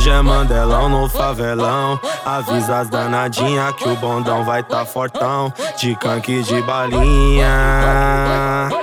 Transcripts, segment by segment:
Hoje é Mandelão no favelão. Avisa as danadinha que o bondão vai tá fortão. De canque de balinha.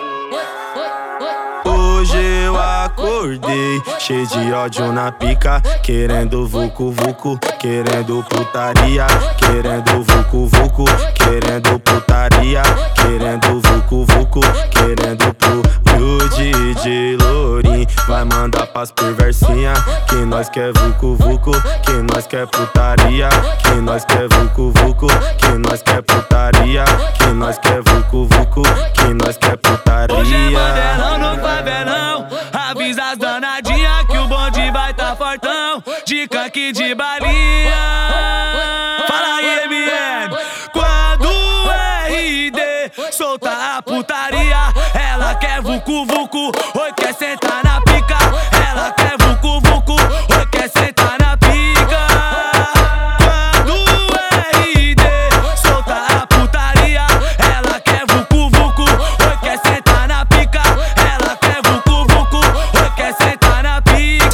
Hoje eu acordei cheio de ódio na pica, querendo vucu vucu, querendo putaria, querendo vucu vucu, querendo putaria, querendo vucu vucu, querendo pro DJ Lourinho vai mandar pras perversinha que nós quer vucu vucu, que nós quer putaria, que nós quer vucu vucu, que nós quer putaria, que nós quer vucu vucu, que nós quer putaria. Hoje é Mandelão no favelão. Avisa as danadinha que o bonde vai tá fortão. De canque de balinha. Fala aí, MM. Quando o RD solta a putaria, ela quer vucu vucu, oi, quer sentar na pica. Ela quer vucu vucu, oi, quer sentar na pica. Quando o RD solta a putaria, ela quer vucu vucu, oi, quer sentar na pica. Ela quer vucu vucu, oi, quer sentar na pica.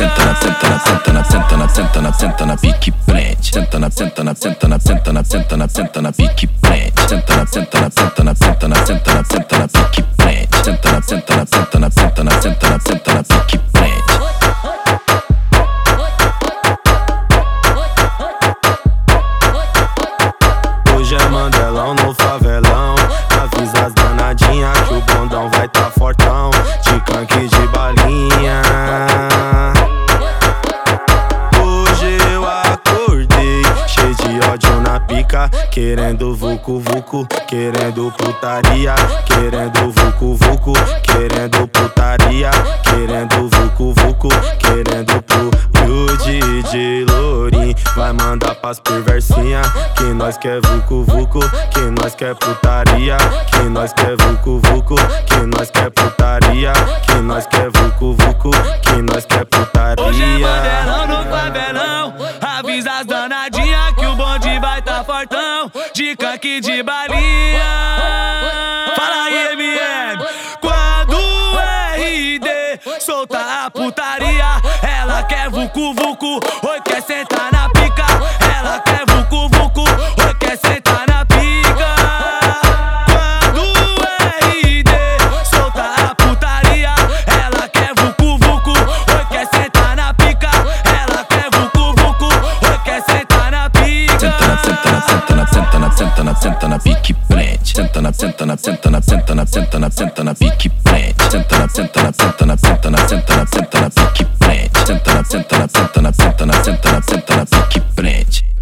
Senta na pique prende. Senta na pique prende. Senta na pique prende. Senta na pique prende. Hoje é Mandelão no favelão. Avisa as danadinha que o bondão vai tá fortão. De canque de balinha. Hoje eu acordei cheio de ódio na pica, querendo vucu vucu, querendo putaria, querendo vucu vucu, querendo putaria, querendo vucu vucu, querendo pro DJ Lourinho vai mandar pras perversinha que nós quer vucu vucu, que nós quer putaria, que nós quer vucu vucu, que nós quer putaria, que nós quer vucu vucu, que nós quer putaria. Hoje é Mandelão no favelão. Avisa as danadinha que o bonde vai tá fortão. De canque de balinha. Fala aí, MM. Quando o RD solta a putaria, ela quer vucu vucu, oi, quer sentar na pica. Ela quer vucu vucu, oi, quer sentar na pica. Quando o RD solta a putaria, ela quer vucu vucu, oi, quer sentar na pica. Ela quer vucu vucu, oi, quer sentar na pica. Senta na pique prende. Senta na pique prende. Senta na pique prende. Senta na pique prende.